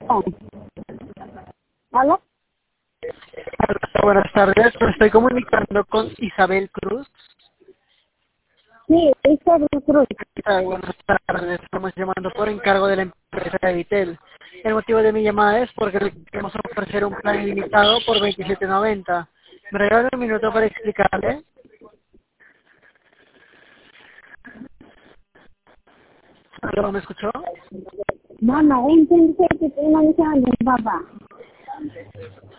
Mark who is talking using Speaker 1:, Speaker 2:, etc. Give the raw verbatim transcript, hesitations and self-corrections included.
Speaker 1: ¿Aló?
Speaker 2: Hola, buenas tardes, me estoy comunicando con Isabel Cruz.
Speaker 1: Sí, Isabel Cruz.
Speaker 2: Ah, buenas tardes, estamos llamando por encargo de la empresa Evitel. El motivo de mi llamada es porque le queremos ofrecer un plan ilimitado por veintisiete noventa. ¿Me regala un minuto para explicarle? ¿No me escuchó?
Speaker 1: Mama, entonces que te manejando, papá.